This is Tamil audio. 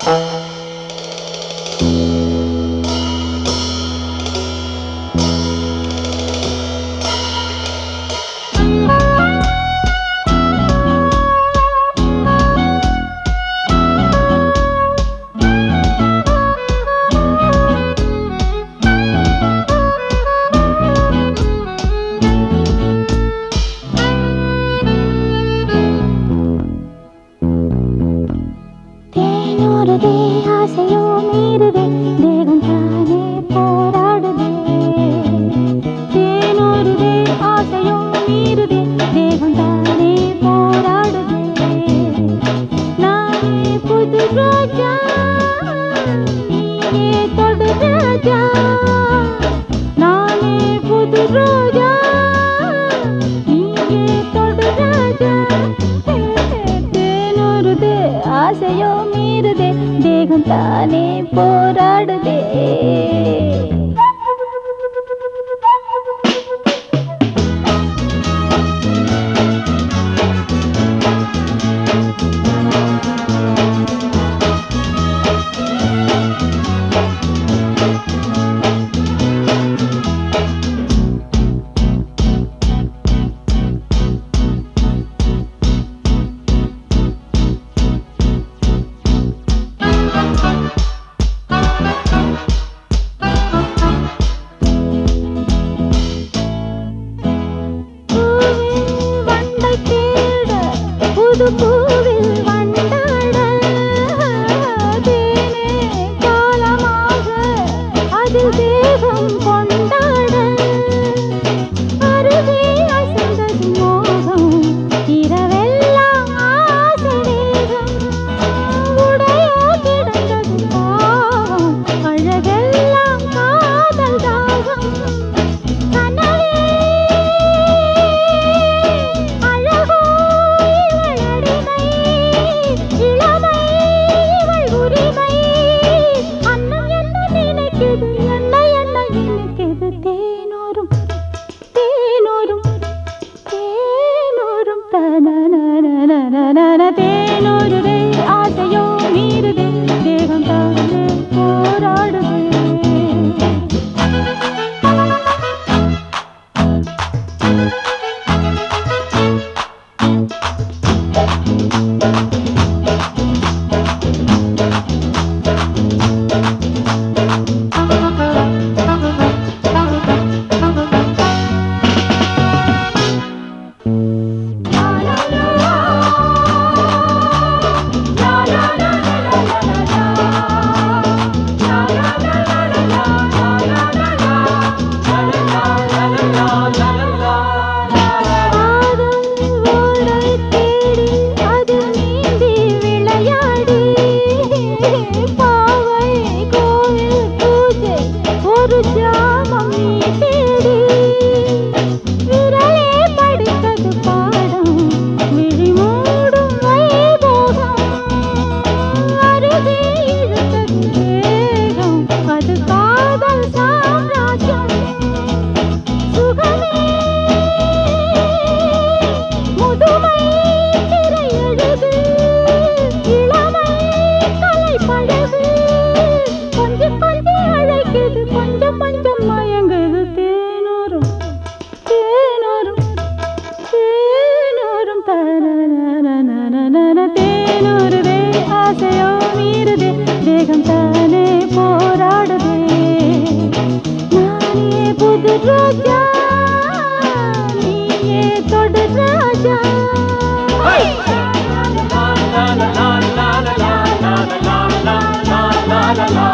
ஆசையோ மீறுதே தேகம் தானே போராடுதே தேனூறுதே ஆசையோ மீறுதே தேகம் தானே போராடுதே நானே புது ரோஜா நீயே தொடு ராஜா நானே புது ரோஜா நீயே தொடு ராஜா தேனூறுதே ஆசையோ மீறுதே தேகம் தானே போராடுதே புது பூவில் வண்டாட தேனே காலமாக அதில் தேகம் கொண்டாட அருகே அசைந்தது மோகம் இரவெல்லாம் ஆசை தேகம் உடையோ கிடந்தது பாவம் அழகெல்லாம் காதல் தாகம் தேனூறுதே ஆசையோ மீறுதே தேகம் தானே போராடுதே தேனூறுதே ஆசையோ மீறுதே தேகம் தானே போராடுதே நானே புது ரோஜா நீயே தொடு ராஜா la la la la la la la la la la la la